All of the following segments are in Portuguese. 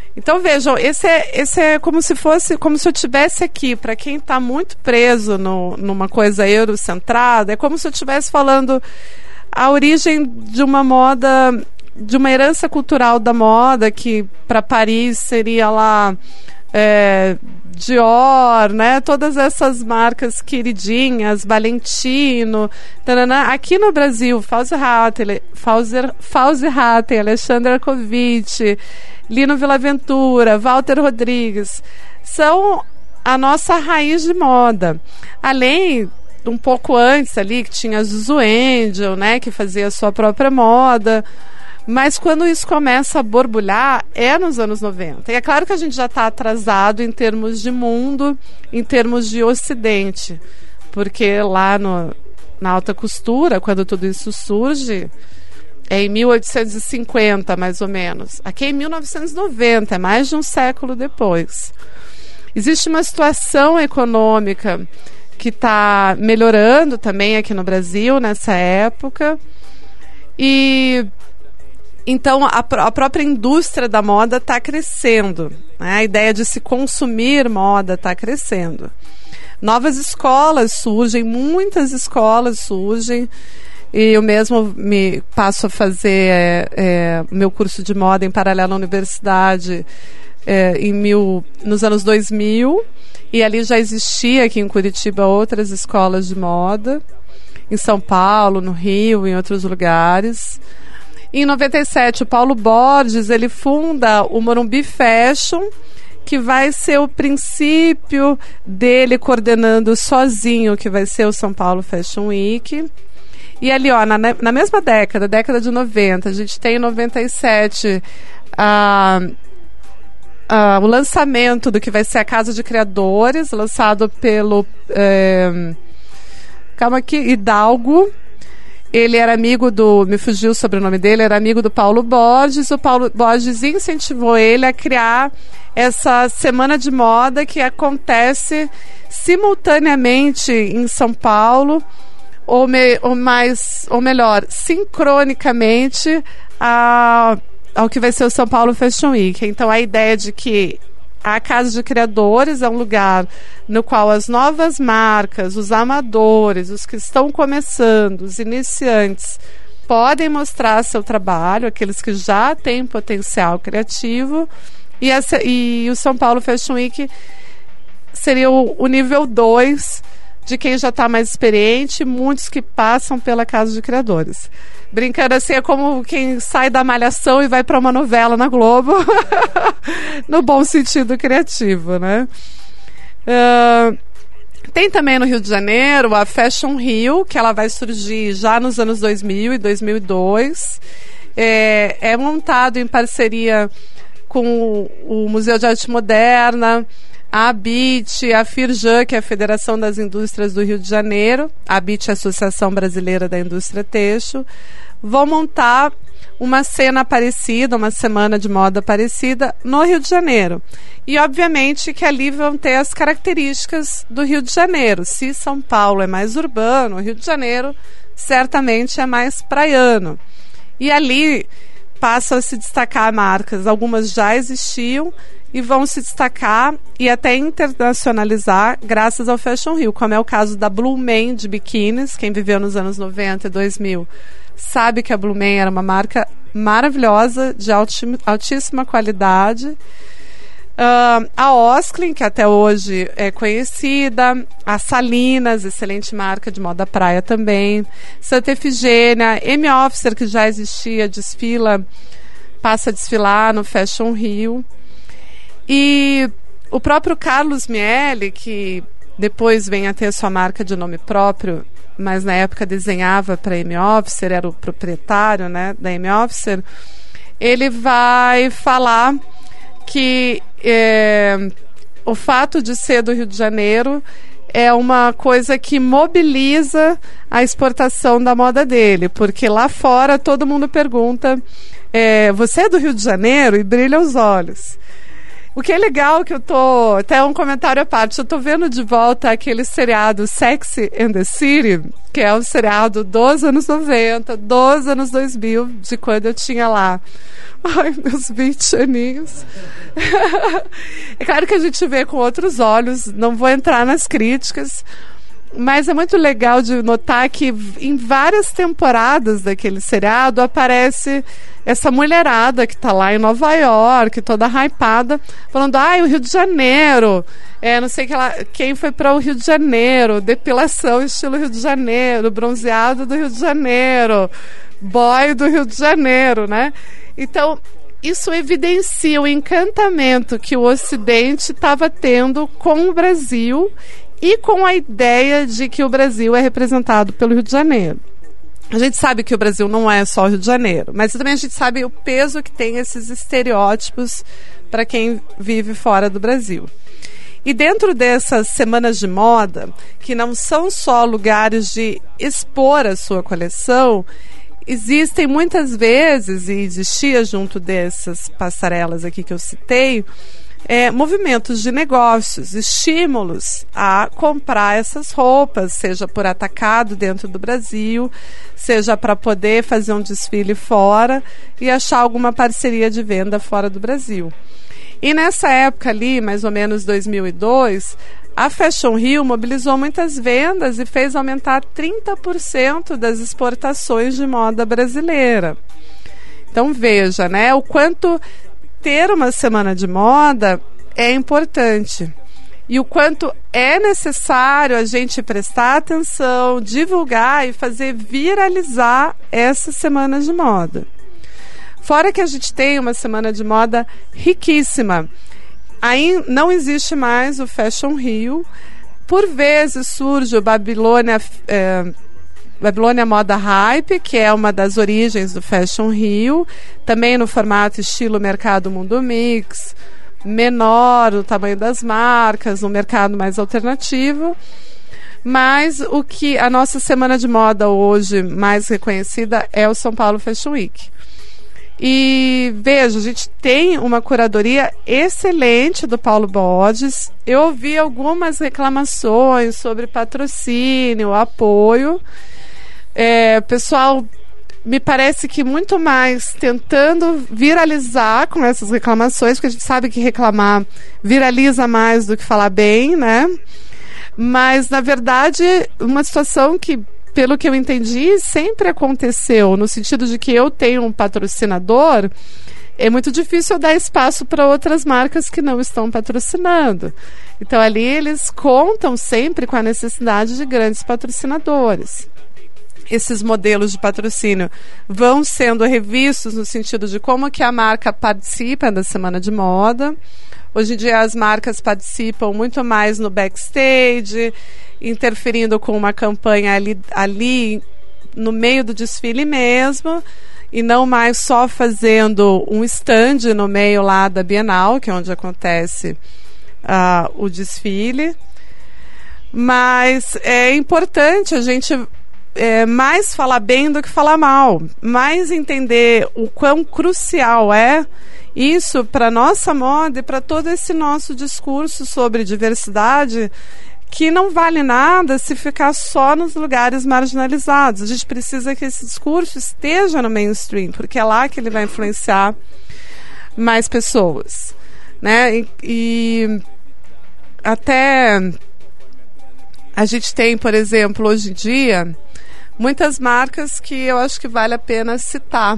Então vejam, esse é como se eu estivesse aqui, para quem está muito preso numa coisa eurocentrada, é como se eu estivesse falando a origem de uma moda, de uma herança cultural da moda, que para Paris seria lá Dior, né? Todas essas marcas queridinhas, Valentino, taranã. Aqui no Brasil, Fauzi Hatten, Alexandre Arcovitch, Lino Villaventura, Walter Rodrigues, são a nossa raiz de moda. Além, um pouco antes ali, que tinha a Zuzu Angel, né? Que fazia a sua própria moda. Mas quando isso começa a borbulhar, é nos anos 90. E é claro que a gente já está atrasado em termos de mundo, em termos de Ocidente. Porque lá na alta costura, quando tudo isso surge, é em 1850, mais ou menos. Aqui é em 1990, é mais de um século depois. Existe uma situação econômica que está melhorando também aqui no Brasil, nessa época. E então a própria indústria da moda está crescendo, né? A ideia de se consumir moda está crescendo. Novas escolas surgem, muitas escolas surgem, e eu mesmo me passo a fazer meu curso de moda em paralelo à universidade nos anos 2000, e ali já existia aqui em Curitiba outras escolas de moda, em São Paulo, no Rio, em outros lugares. Em 97, o Paulo Borges, ele funda o Morumbi Fashion, que vai ser o princípio dele coordenando sozinho, que vai ser o São Paulo Fashion Week. E ali, ó, na mesma década de 90, a gente tem em 97 o lançamento do que vai ser a Casa de Criadores, lançado pelo Hidalgo. Ele era amigo me fugiu o sobrenome dele, era amigo do Paulo Borges. O Paulo Borges incentivou ele a criar essa semana de moda que acontece simultaneamente em São Paulo, ou melhor, sincronicamente ao que vai ser o São Paulo Fashion Week. Então a ideia de que a Casa de Criadores é um lugar no qual as novas marcas, os amadores, os que estão começando, os iniciantes, podem mostrar seu trabalho, aqueles que já têm potencial criativo, e o São Paulo Fashion Week seria o nível 2 de quem já está mais experiente, muitos que passam pela Casa de Criadores. Brincando assim, é como quem sai da Malhação e vai para uma novela na Globo, no bom sentido criativo, né? Tem também no Rio de Janeiro a Fashion Rio, que ela vai surgir já nos anos 2000 e 2002. É montado em parceria com o Museu de Arte Moderna, a ABIT, a FIRJAN, que é a Federação das Indústrias do Rio de Janeiro, a ABIT é a Associação Brasileira da Indústria Têxtil, vão montar uma cena parecida, uma semana de moda parecida no Rio de Janeiro. E, obviamente, que ali vão ter as características do Rio de Janeiro. Se São Paulo é mais urbano, o Rio de Janeiro certamente é mais praiano. E ali passam a se destacar marcas, algumas já existiam, e vão se destacar e até internacionalizar graças ao Fashion Rio, como é o caso da Blue Man de biquínis. Quem viveu nos anos 90 e 2000 sabe que a Blue Man era uma marca maravilhosa, de altíssima qualidade. A Osklin, que até hoje é conhecida, a Salinas, excelente marca de moda praia também, Santa Efigênia, M. Officer, que já existia, passa a desfilar no Fashion Rio. E o próprio Carlos Miele, que depois vem a ter sua marca de nome próprio, mas na época desenhava para a M. Officer, era o proprietário, né, da M. Officer, ele vai falar que o fato de ser do Rio de Janeiro é uma coisa que mobiliza a exportação da moda dele, porque lá fora todo mundo pergunta, você é do Rio de Janeiro? E brilha os olhos. O que é legal que eu tô... Até um comentário à parte. Eu tô vendo de volta aquele seriado Sex and the City, que é um seriado dos anos 90, dos anos 2000, de quando eu tinha lá... Ai, meus 20 aninhos. É claro que a gente vê com outros olhos, não vou entrar nas críticas, mas é muito legal de notar que em várias temporadas daquele seriado aparece essa mulherada que está lá em Nova York, toda hypada, falando, o Rio de Janeiro, não sei quem foi para o Rio de Janeiro, depilação estilo Rio de Janeiro, bronzeado do Rio de Janeiro, boy do Rio de Janeiro, né? Então, isso evidencia o encantamento que o Ocidente estava tendo com o Brasil e com a ideia de que o Brasil é representado pelo Rio de Janeiro. A gente sabe que o Brasil não é só o Rio de Janeiro, mas também a gente sabe o peso que tem esses estereótipos para quem vive fora do Brasil. E dentro dessas semanas de moda, que não são só lugares de expor a sua coleção, existem muitas vezes, e existia junto dessas passarelas aqui que eu citei, movimentos de negócios, estímulos a comprar essas roupas, seja por atacado dentro do Brasil, seja para poder fazer um desfile fora e achar alguma parceria de venda fora do Brasil. E nessa época ali, mais ou menos 2002, a Fashion Rio mobilizou muitas vendas e fez aumentar 30% das exportações de moda brasileira. Então veja, né, o quanto ter uma semana de moda é importante e o quanto é necessário a gente prestar atenção, divulgar e fazer viralizar essas semanas de moda. Fora que a gente tem uma semana de moda riquíssima. Aí não existe mais o Fashion Rio. Por vezes surge o Babilônia Moda Hype, que é uma das origens do Fashion Rio, também no formato estilo Mercado Mundo Mix, menor o tamanho das marcas, um mercado mais alternativo. Mas o que a nossa semana de moda hoje mais reconhecida é o São Paulo Fashion Week. E veja, a gente tem uma curadoria excelente do Paulo Borges. Eu ouvi algumas reclamações sobre patrocínio, apoio. Pessoal, me parece que muito mais tentando viralizar com essas reclamações, porque a gente sabe que reclamar viraliza mais do que falar bem, né? Mas, na verdade, uma situação que, pelo que eu entendi, sempre aconteceu, no sentido de que eu tenho um patrocinador, é muito difícil eu dar espaço para outras marcas que não estão patrocinando. Então, ali eles contam sempre com a necessidade de grandes patrocinadores. Esses modelos de patrocínio vão sendo revistos no sentido de como que a marca participa da semana de moda. Hoje em dia as marcas participam muito mais no backstage, interferindo com uma campanha ali no meio do desfile mesmo, e não mais só fazendo um stand no meio lá da Bienal, que é onde acontece o desfile. Mas é importante a gente mais falar bem do que falar mal, mais entender o quão crucial é isso para nossa moda e para todo esse nosso discurso sobre diversidade, que não vale nada se ficar só nos lugares marginalizados. A gente precisa que esse discurso esteja no mainstream, porque é lá que ele vai influenciar mais pessoas, né? E até a gente tem, por exemplo, hoje em dia, muitas marcas que eu acho que vale a pena citar,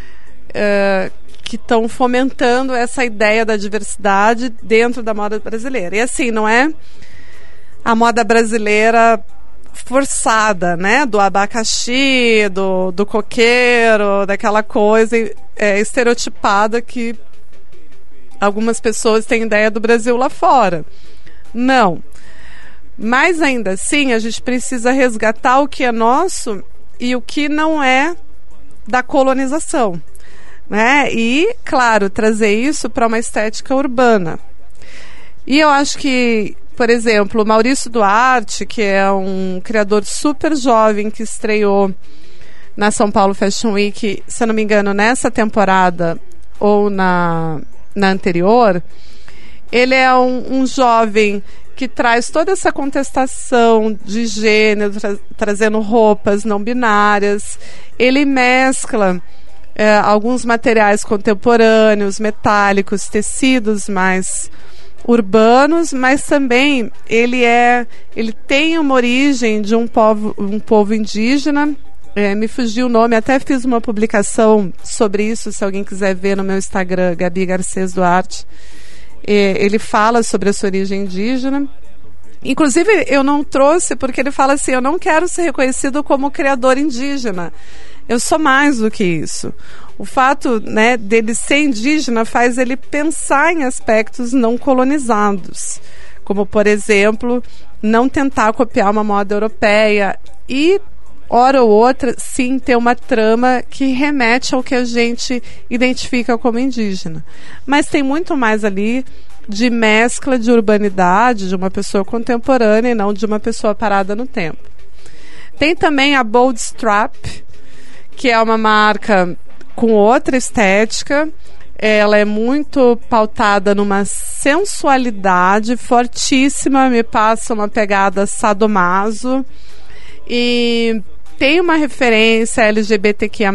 que estão fomentando essa ideia da diversidade dentro da moda brasileira. E assim, não é a moda brasileira forçada, né? Do abacaxi, do coqueiro, daquela coisa estereotipada que algumas pessoas têm ideia do Brasil lá fora. Não. Mas ainda assim, a gente precisa resgatar o que é nosso e o que não é da colonização, né? E, claro, trazer isso para uma estética urbana. E eu acho que, por exemplo, o Maurício Duarte, que é um criador super jovem que estreou na São Paulo Fashion Week, se eu não me engano, nessa temporada ou na anterior, Ele é um jovem que traz toda essa contestação de gênero, trazendo roupas não binárias. Ele mescla alguns materiais contemporâneos, metálicos, tecidos mais urbanos, mas também ele tem uma origem de um povo indígena. Me fugiu o nome, até fiz uma publicação sobre isso, se alguém quiser ver no meu Instagram, Gabi Garcês Duarte. Ele fala sobre a sua origem indígena. Inclusive, eu não trouxe porque ele fala assim, eu não quero ser reconhecido como criador indígena. Eu sou mais do que isso. O fato, né, dele ser indígena faz ele pensar em aspectos não colonizados, como, por exemplo, não tentar copiar uma moda europeia e, hora ou outra, sim, ter uma trama que remete ao que a gente identifica como indígena. Mas tem muito mais ali de mescla de urbanidade de uma pessoa contemporânea e não de uma pessoa parada no tempo. Tem também a Bold Strap, que é uma marca com outra estética. Ela é muito pautada numa sensualidade fortíssima, me passa uma pegada sadomaso e tem uma referência LGBTQIA+.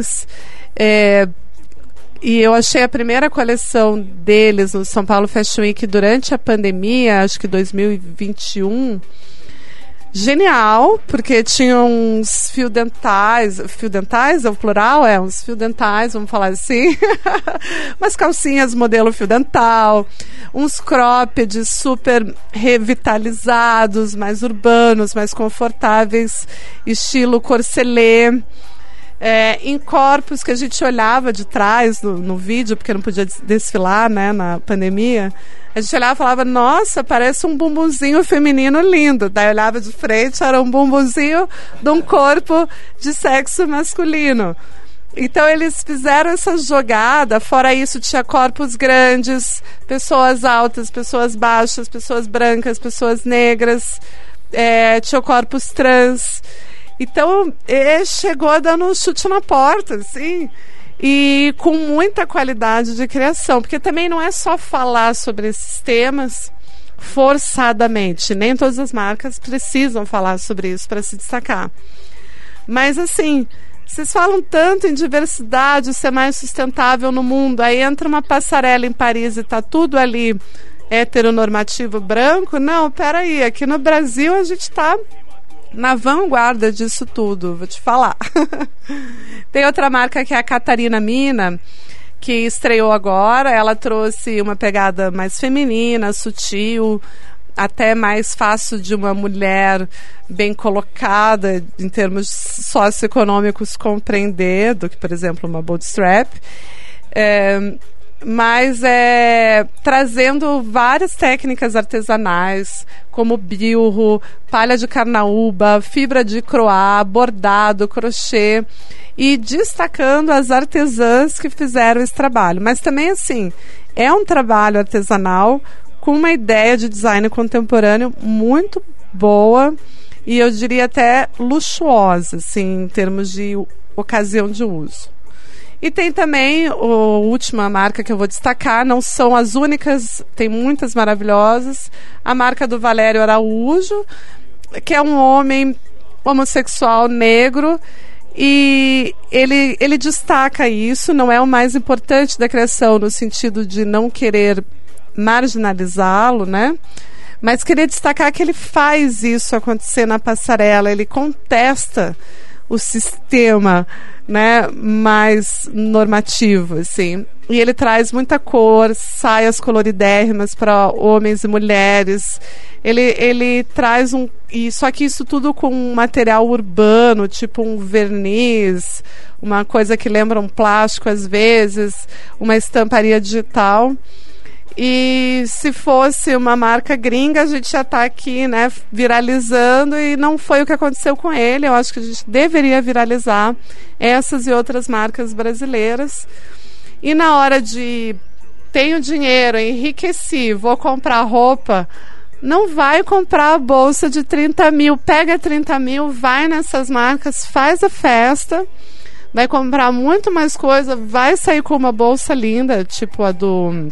E eu achei a primeira coleção deles no São Paulo Fashion Week durante a pandemia, acho que 2021, genial, porque tinha uns fio dentais é o plural? Uns fio dentais, vamos falar assim, umas calcinhas modelo fio dental, uns cropped super revitalizados, mais urbanos, mais confortáveis, estilo corselet, em corpos que a gente olhava de trás no vídeo, porque não podia desfilar, né, na pandemia. A gente olhava e falava, nossa, parece um bumbumzinho feminino lindo. Daí olhava de frente, era um bumbumzinho de um corpo de sexo masculino. Então eles fizeram essa jogada. Fora isso, tinha corpos grandes, pessoas altas, pessoas baixas, pessoas brancas, pessoas negras, tinha corpos trans. Então, chegou dando um chute na porta, assim, e com muita qualidade de criação, porque também não é só falar sobre esses temas forçadamente, nem todas as marcas precisam falar sobre isso para se destacar. Mas, assim, vocês falam tanto em diversidade, ser mais sustentável no mundo, aí entra uma passarela em Paris e está tudo ali heteronormativo branco. Não, peraí, aqui no Brasil a gente está na vanguarda disso tudo, vou te falar. Tem outra marca que é a Catarina Mina, que estreou agora. Ela trouxe uma pegada mais feminina, sutil, até mais fácil de uma mulher bem colocada em termos socioeconômicos compreender do que, por exemplo, uma Bold Strap. Mas trazendo várias técnicas artesanais, como bilro, palha de carnaúba, fibra de croá, bordado, crochê, e destacando as artesãs que fizeram esse trabalho. Mas também, assim, é um trabalho artesanal com uma ideia de design contemporâneo muito boa e eu diria até luxuosa, assim, em termos de ocasião de uso. E tem também a última marca que eu vou destacar, não são as únicas, tem muitas maravilhosas, a marca do Valério Araújo, que é um homem homossexual negro, e ele destaca isso, não é o mais importante da criação no sentido de não querer marginalizá-lo, né? Mas queria destacar que ele faz isso acontecer na passarela, ele contesta o sistema, né, mais normativo, assim. E ele traz muita cor, saias coloridérrimas para homens e mulheres. Ele traz só que isso tudo com um material urbano, tipo um verniz, uma coisa que lembra um plástico às vezes, uma estamparia digital. E se fosse uma marca gringa, a gente já está aqui, né, viralizando, e não foi o que aconteceu com ele. Eu acho que a gente deveria viralizar essas e outras marcas brasileiras. E na hora de tenho dinheiro, enriqueci, vou comprar roupa, não vai comprar a bolsa de 30 mil, pega 30 mil, vai nessas marcas, faz a festa, vai comprar muito mais coisa, vai sair com uma bolsa linda, tipo a do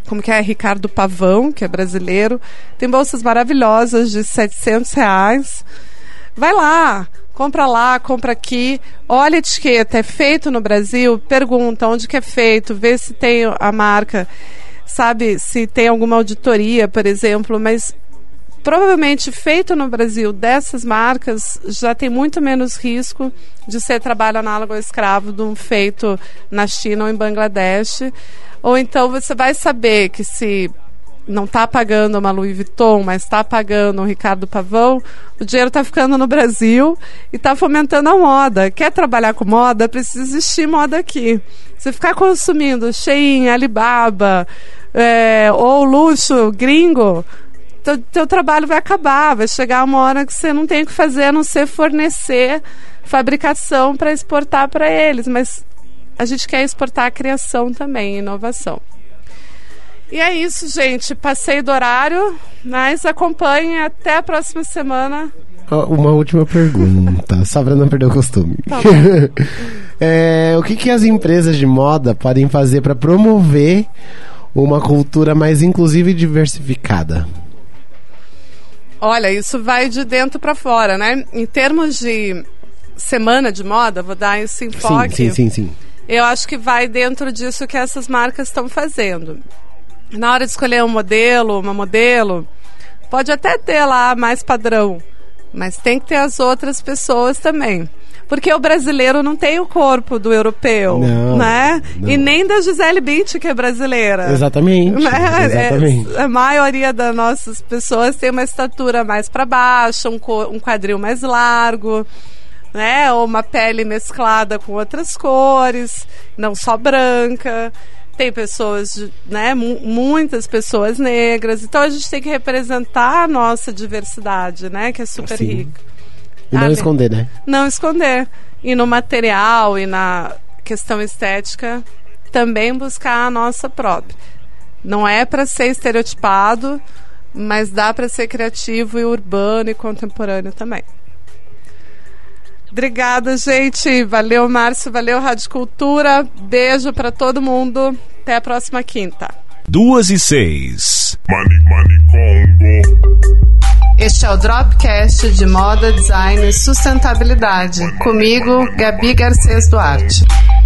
como que é Ricardo Pavão, que é brasileiro. Tem bolsas maravilhosas de R$700. Vai lá, compra aqui, olha a etiqueta, é feito no Brasil, pergunta onde que é feito, vê se tem a marca, sabe, se tem alguma auditoria, por exemplo, mas provavelmente feito no Brasil dessas marcas já tem muito menos risco de ser trabalho análogo ao escravo de um feito na China ou em Bangladesh. Ou então você vai saber que se não está pagando uma Louis Vuitton, mas está pagando um Ricardo Pavão, o dinheiro está ficando no Brasil e está fomentando a moda. Quer trabalhar com moda? Precisa existir moda aqui. Se ficar consumindo Shein, Alibaba ou luxo gringo, teu trabalho vai acabar, vai chegar uma hora que você não tem o que fazer a não ser fornecer fabricação para exportar para eles, mas a gente quer exportar a criação também, inovação. E é isso, gente, passei do horário, mas acompanhem até a próxima semana. Uma última pergunta, só para não perder o costume. Tá o que as empresas de moda podem fazer para promover uma cultura mais inclusiva e diversificada? Olha, isso vai de dentro para fora, né? Em termos de semana de moda, vou dar esse enfoque. Sim. Eu acho que vai dentro disso que essas marcas estão fazendo. Na hora de escolher uma modelo, pode até ter lá mais padrão, mas tem que ter as outras pessoas também. Porque o brasileiro não tem o corpo do europeu, né? Não. E nem da Gisele Bündchen, que é brasileira. Exatamente. Né? Exatamente. A maioria das nossas pessoas tem uma estatura mais para baixo, um quadril mais largo, né? Ou uma pele mesclada com outras cores, não só branca. Tem pessoas, né? Muitas pessoas negras. Então a gente tem que representar a nossa diversidade, né? Que é super rica. E não esconder, né? Não esconder. E no material e na questão estética, também buscar a nossa própria. Não é para ser estereotipado, mas dá para ser criativo e urbano e contemporâneo também. Obrigada, gente. Valeu, Márcio. Valeu, Rádio Cultura. Beijo para todo mundo. Até a próxima quinta. 2:06. Congo. Este é o Dropcast de Moda, Design e Sustentabilidade. Comigo, Gabi Garcês Duarte.